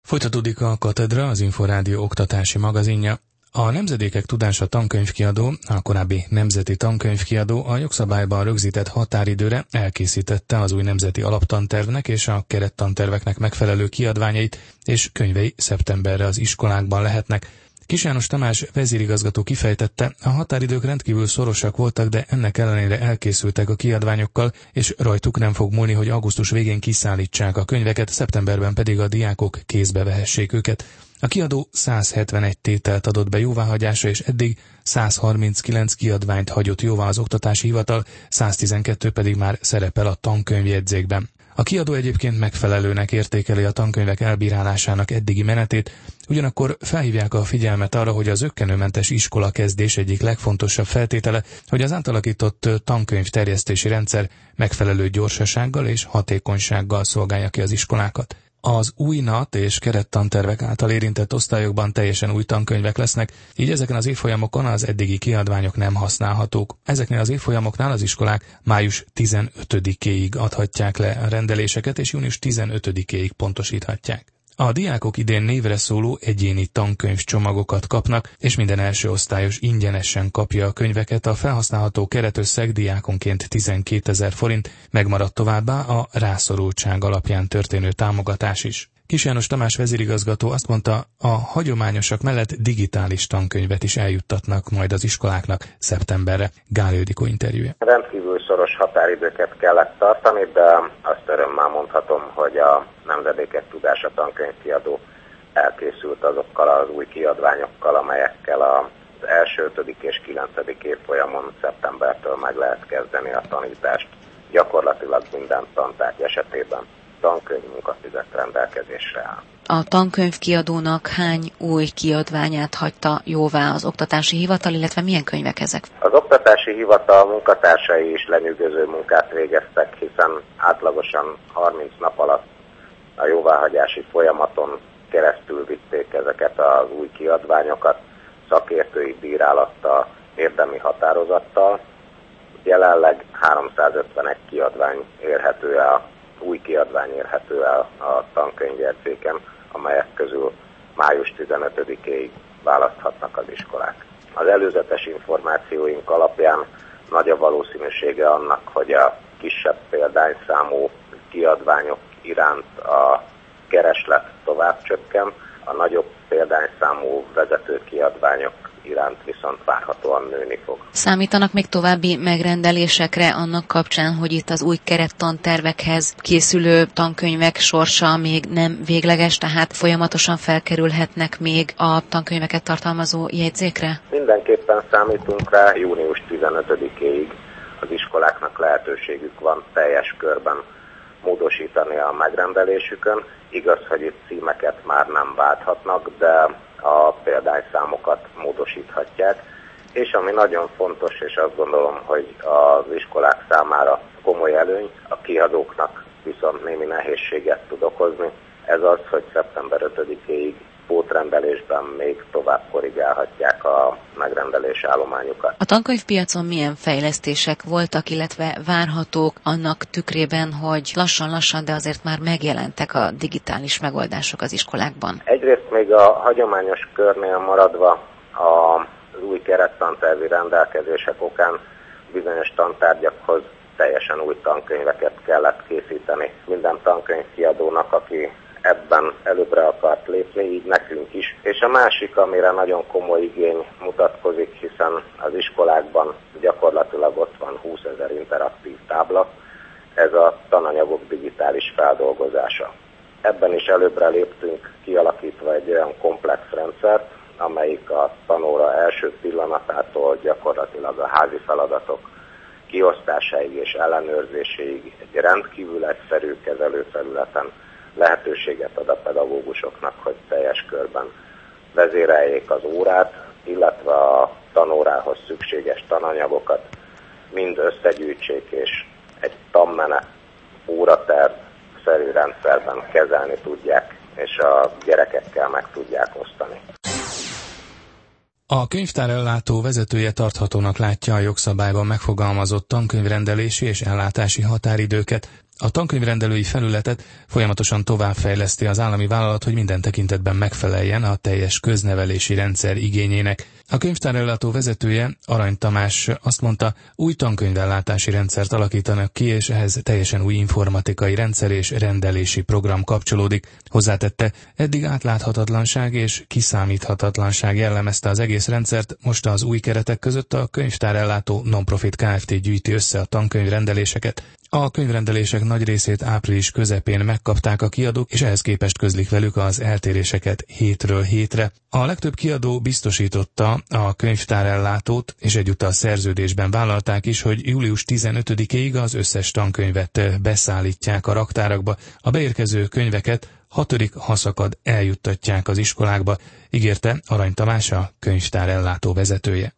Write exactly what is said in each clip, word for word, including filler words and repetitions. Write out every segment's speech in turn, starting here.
Folytatódik a Katedra, az Inforádió oktatási magazinja. A Nemzedékek Tudása tankönyvkiadó, a korábbi Nemzeti Tankönyvkiadó a jogszabályban rögzített határidőre elkészítette az új nemzeti alaptantervnek és a kerettanterveknek megfelelő kiadványait, és könyvei szeptemberre az iskolákban lehetnek. Kis János Tamás vezérigazgató kifejtette, a határidők rendkívül szorosak voltak, de ennek ellenére elkészültek a kiadványokkal, és rajtuk nem fog múlni, hogy augusztus végén kiszállítsák a könyveket, szeptemberben pedig a diákok kézbe vehessék őket. A kiadó száz hetvenegy tételt adott be jóváhagyásra, és eddig száz harminckilenc kiadványt hagyott jóvá az Oktatási Hivatal, száz tizenkettő pedig már szerepel a tankönyvjegyzékben. A kiadó egyébként megfelelőnek értékeli a tankönyvek elbírálásának eddigi menetét, ugyanakkor felhívják a figyelmet arra, hogy az zökkenőmentes iskola kezdés egyik legfontosabb feltétele, hogy az átalakított tankönyv terjesztési rendszer megfelelő gyorsasággal és hatékonysággal szolgálja ki az iskolákat. Az új en á té és kerettantervek által érintett osztályokban teljesen új tankönyvek lesznek, így ezeken az évfolyamokon az eddigi kiadványok nem használhatók. Ezeknél az évfolyamoknál az iskolák május tizenötödikéig adhatják le a rendeléseket, és június tizenötödikéig pontosíthatják. A diákok idén névre szóló egyéni tankönyvcsomagokat kapnak, és minden első osztályos ingyenesen kapja a könyveket, a felhasználható keretösszeg diákonként tizenkétezer forint, megmaradt továbbá a rászorultság alapján történő támogatás is. Kis János Tamás vezérigazgató azt mondta, a hagyományosak mellett digitális tankönyvet is eljuttatnak majd az iskoláknak szeptemberre. Gál Ildikó interjúja. Rendkívül szoros határidőket kellett tartani, de azt örömmel mondhatom, hogy a Nemzedékek Tudása tankönyvkiadó elkészült azokkal az új kiadványokkal, amelyekkel az első, ötödik és kilencedik évfolyamon szeptembertől meg lehet kezdeni a tanítást. Gyakorlatilag minden tantárgy esetében tankönyv munkafizet rendelkezésre áll. A tankönyvkiadónak hány új kiadványát hagyta jóvá az Oktatási Hivatal, illetve milyen könyvek ezek? Az Oktatási Hivatal munkatársai is lenyűgöző munkát végeztek, hiszen átlagosan harminc nap alatt a jóváhagyási folyamaton keresztül vitték ezeket az új kiadványokat, szakértői bírálattal, érdemi határozattal. Jelenleg háromszázötvenegy kiadvány érhető el, új kiadvány érhető el a tankönyvjegyzéken, amelyek közül május tizenötödikéig választhatnak az iskolák. Az előzetes információink alapján nagy a valószínűsége annak, hogy a kisebb példányszámú kiadványok iránt a kereslet tovább csökken, a nagyobb példányszámú vezető kiadványok iránt viszont várhatóan nőni fog. Számítanak még további megrendelésekre annak kapcsán, hogy itt az új kerettantervekhez készülő tankönyvek sorsa még nem végleges, tehát folyamatosan felkerülhetnek még a tankönyveket tartalmazó jegyzékre? Mindenképpen számítunk rá, június tizenötödikéig az iskoláknak lehetőségük van teljes körben módosítani a megrendelésükön. Igaz, hogy itt címeket már nem válthatnak, de a példányszámokat módosíthatják, és ami nagyon fontos, és azt gondolom, hogy az iskolák számára komoly előny, a kiadóknak viszont némi nehézséget tud okozni, ez az, hogy szeptember ötödikéig pótrendelésben még tovább korrigálhatják a megrendelés állományukat. A tankönyvpiacon milyen fejlesztések voltak, illetve várhatók annak tükrében, hogy lassan-lassan, de azért már megjelentek a digitális megoldások az iskolákban? Egyrészt még a hagyományos körnél maradva az új kerettantervi rendelkezések okán bizonyos tantárgyakhoz teljesen új tankönyveket kellett készíteni. Minden tankönyvkiadónak, aki ebben előbbre akart lépni, így nekünk is. És a másik, amire nagyon komoly igény mutatkozik, hiszen az iskolákban gyakorlatilag ott van húszezer interaktív tábla, ez a tananyagok digitális feldolgozása. Ebben is előbbre léptünk, kialakítva egy olyan komplex rendszert, amelyik a tanóra első pillanatától gyakorlatilag a házi feladatok kiosztásáig és ellenőrzéséig egy rendkívül egyszerű kezelőfelületen lehetőséget ad a pedagógusoknak, hogy teljes körben vezéreljék az órát, illetve a tanórához szükséges tananyagokat mind összegyűjtsék, és egy tanmenet óraterv-szerű rendszerben kezelni tudják, és a gyerekekkel meg tudják osztani. A könyvtárellátó vezetője tarthatónak látja a jogszabályban megfogalmazott tankönyvrendelési és ellátási határidőket. A tankönyvrendelői felületet folyamatosan továbbfejleszti az állami vállalat, hogy minden tekintetben megfeleljen a teljes köznevelési rendszer igényének. A könyvtárellátó vezetője, Arany Tamás azt mondta, új tankönyvellátási rendszert alakítanak ki, és ehhez teljesen új informatikai rendszer és rendelési program kapcsolódik. Hozzátette, eddig átláthatatlanság és kiszámíthatatlanság jellemezte az egész rendszert, most az új keretek között a könyvtárellátó non-profit Kft. Gyűjti össze a tankönyvrendeléseket. A könyvrendelések nagy részét április közepén megkapták a kiadók, és ehhez képest közlik velük az eltéréseket hétről hétre. A legtöbb kiadó biztosította a könyvtárellátót, és egyúttal szerződésben vállalták is, hogy július tizenötödikéig az összes tankönyvet beszállítják a raktárakba. A beérkező könyveket hatodik haszakad eljuttatják az iskolákba, ígérte Arany Tamás, a könyvtárellátó vezetője.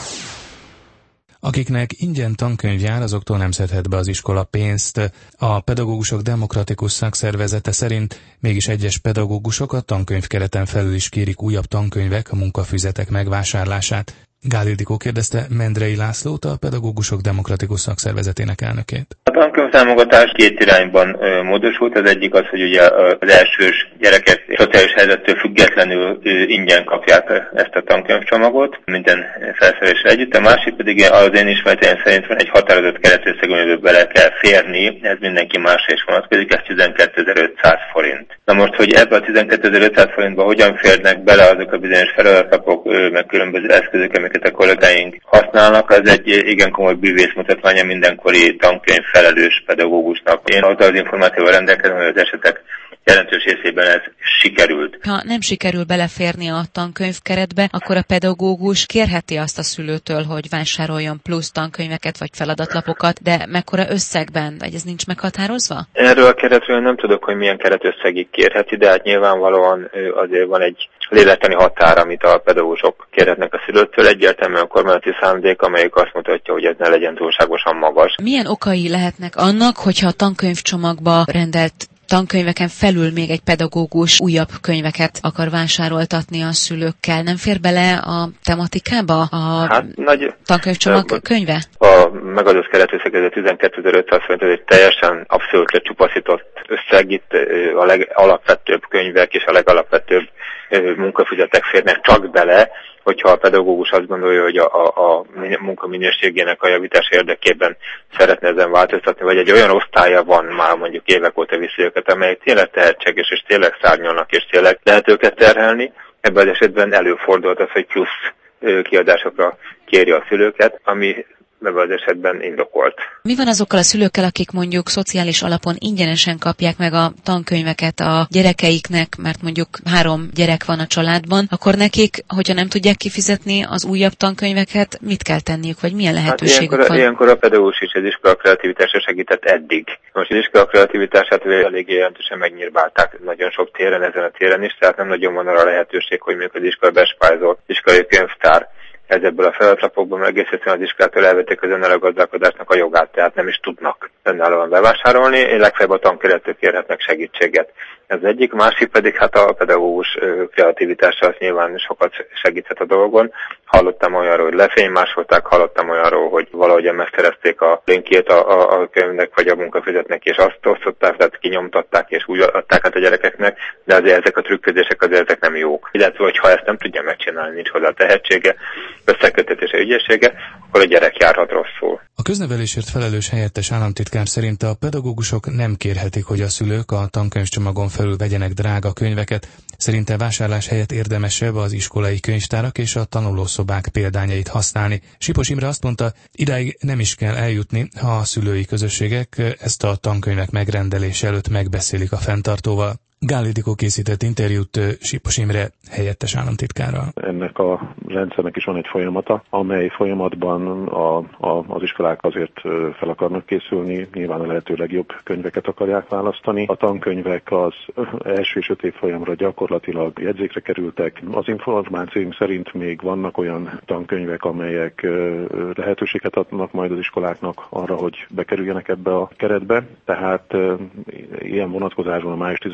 Akiknek ingyen tankönyv jár, azoktól nem szedhet be az iskola pénzt. A Pedagógusok Demokratikus Szakszervezete szerint mégis egyes pedagógusok a tankönyvkereten felül is kérik újabb tankönyvek, munkafüzetek megvásárlását. Gál Ildikó kérdezte Mendrei Lászlót, a Pedagógusok Demokratikus Szakszervezetének elnökét. A tankönyvtámogatás két irányban ö, módosult. Az egyik az, hogy ugye az elsős gyerekek szociális helyzettől függetlenül ö, ingyen kapják ezt a tankönyvcsomagot, minden felszereléssel együtt. A másik pedig az én ismereteim szerint van egy határozott keretösszeg, amiből bele kell férni, ez mindenki másra is vonatkozik, ez tizenkétezer-ötszáz forint. Na most, hogy ebbe a tizenkétezer-ötszáz forintba hogyan férnek bele azok a bizonyos feladatok, meg különböző eszközök, amiket a kollégáink használnak, az egy igen komoly bűvészmutatványa mindenkori tankönyv felelős pedagógusnak. Én azzal az információval rendelkezem, hogy az esetek jelentős részében ez sikerült. Ha nem sikerül beleférni a tankönyvkeretbe, akkor a pedagógus kérheti azt a szülőtől, hogy vásároljon plusz tankönyveket vagy feladatlapokat, de mekkora összegben? Vagy ez nincs meghatározva? Erről a keretről nem tudok, hogy milyen keretösszegig kérheti, de hát nyilvánvalóan azért van egy lélektani határ, amit a pedagógusok kérhetnek a szülőtől. Egyértelműen a kormányzati szándék, amelyik azt mutatja, hogy ez ne legyen túlságosan magas. Milyen okai lehetnek annak, hogyha a tankönyvcsomagba rendelt tankönyveken felül még egy pedagógus újabb könyveket akar vásároltatni a szülőkkel? Nem fér bele a tematikába a hát, nagy, tankönyvcsomag könyve? A megadott keretösszeg, ez a tizenkétezer-ötszáz forint, ez egy teljesen abszolút lecsupaszított összeg. Itt a legalapvetőbb könyvek és a legalapvetőbb munkafüzetek férnek csak bele, hogyha a pedagógus azt gondolja, hogy a, a, a munka minőségének a javítás érdekében szeretne ezen változtatni, vagy egy olyan osztálya van, már mondjuk évek óta viszi őket, amelyek tényleg tehetséges, és tényleg szárnyalnak, és tényleg lehet őket terhelni. Ebben az esetben előfordult az, hogy plusz kiadásokra kéri a szülőket, ami ebben az esetben indokolt. Mi van azokkal a szülőkkel, akik mondjuk szociális alapon ingyenesen kapják meg a tankönyveket a gyerekeiknek, mert mondjuk három gyerek van a családban, akkor nekik, hogyha nem tudják kifizetni az újabb tankönyveket, mit kell tenniük, vagy milyen lehetőségük hát ilyenkor, van? Ilyenkor a pedagógus is az iskola kreativitásra segített eddig. Most az iskola kreativitását elég jelentősen megnyírbálták nagyon sok téren, ezen a téren is, tehát nem nagyon van arra lehetőség, hogy mondjuk az iskola bespájzol, iskolai könyvtár. Ez ebből a feladatlapokból egész egyszerűen az iskolától elvették az önálló gazdálkodásnak a jogát, tehát nem is tudnak önállóan bevásárolni, legfeljebb a tankerettől kérhetnek segítséget. Ez egyik, másik pedig hát a pedagógus kreativitása az nyilván sokat segíthet a dolgon. Hallottam olyanról, hogy lefénymásolták, hallottam olyanról, hogy valahogyan megszerezték a linkjét a, a, a könyvnek vagy a munkafüzetnek, és azt osztották, tehát kinyomtatták és úgy adták át a gyerekeknek, de azért ezek a trükközések azért ezek nem jók. Illetve, hogy ha ezt nem tudja megcsinálni, nincs hozzá tehetsége, összekötetése, ügyessége, akkor a gyerek járhat rosszul. A köznevelésért felelős helyettes államtitkár szerint a pedagógusok nem kérhetik, hogy a szülők a tankönyvcsomagon felül vegyenek drága könyveket. Szerinte vásárlás helyett érdemesebb az iskolai könyvtárak és a tanulószobák példányait használni. Sipos Imre azt mondta, idáig nem is kell eljutni, ha a szülői közösségek ezt a tankönyvek megrendelése előtt megbeszélik a fenntartóval. Gál Ildikó készített interjút Sipos Imre helyettes államtitkárral. Ennek a rendszernek is van egy folyamata, amely folyamatban a, a, az iskolák azért fel akarnak készülni, nyilván a lehető legjobb könyveket akarják választani. A tankönyvek az első és öt évfolyamra gyakorlatilag jegyzékre kerültek. Az információink szerint még vannak olyan tankönyvek, amelyek lehetőséget adnak majd az iskoláknak arra, hogy bekerüljenek ebbe a keretbe. Tehát ilyen vonatkozásban a május tizenötödike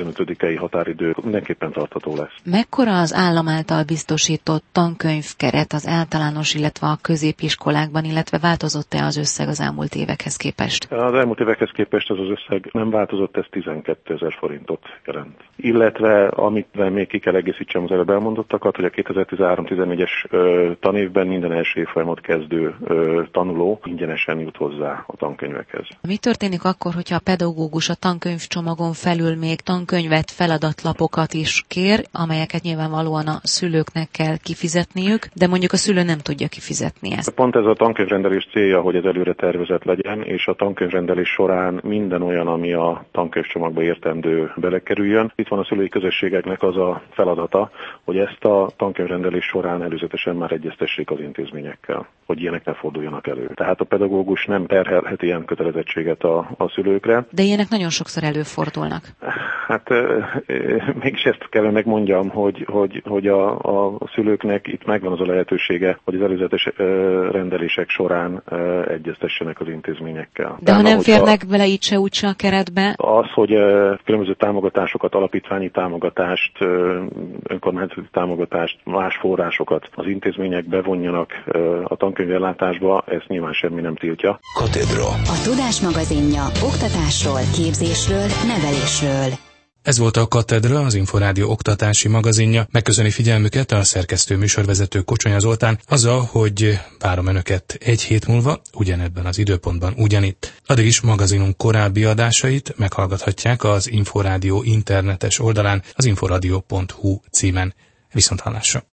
szakmai határidő mindenképpen tartható lesz. Mekkora az állam által biztosított tankönyvkeret az általános, illetve a középiskolákban, illetve változott-e az összeg az elmúlt évekhez képest? Az elmúlt évekhez képest ez az összeg nem változott, ez tizenkétezer forintot jelent. Illetve, amit még ki kell egészítsem az előbb elmondottakat, hogy a kétezer-tizenhárom tizennégyes tanévben minden első évfolyamot kezdő ö, tanuló ingyenesen jut hozzá a tankönyvekhez. Mi történik akkor, hogyha a pedagógus a tankönyvcsomagon felül még tankönyvet, feladatlapokat is kér, amelyeket nyilvánvalóan a szülőknek kell kifizetniük, de mondjuk a szülő nem tudja kifizetni ezt? Pont ez a tankönyvrendelés célja, hogy ez előre tervezett legyen, és a tankönyvrendelés során minden olyan, ami a tankönyvcsomagba értendő belekerüljön. Itt van a szülői közösségeknek az a feladata, hogy ezt a tankönyvrendelés során előzetesen már egyeztessék az intézményekkel, hogy ilyenek ne forduljanak elő. Tehát a pedagógus nem terhelhet ilyen kötelezettséget a, a szülőkre. De ilyenek nagyon sokszor előfordulnak. Hát e, e, mégis ezt kellene megmondjam, hogy, hogy, hogy a, a szülőknek itt megvan az a lehetősége, hogy az előzetes e, rendelések során e, egyeztessenek az intézményekkel. De ha nem férnek bele így se úgy se a keretbe? Az, hogy e, különböző támogatásokat, alapítványi támogatást, e, önkormányzati támogatást, más forrásokat az intézmények bevonjanak e, a tankönyvellátásba, ezt nyilván semmi nem tiltja. Katedra. A Tudás magazinja oktatásról, képzésről, nevelésről. Ez volt a Katedra, az Inforádió oktatási magazinja. Megköszöni figyelmüket a szerkesztő műsorvezető Kocsonya Zoltán, azzal, hogy várom önöket egy hét múlva, ugyanebben az időpontban ugyanitt. Addig is magazinunk korábbi adásait meghallgathatják az Inforádió internetes oldalán, az inforadio pont hu címen. Viszonthallásra!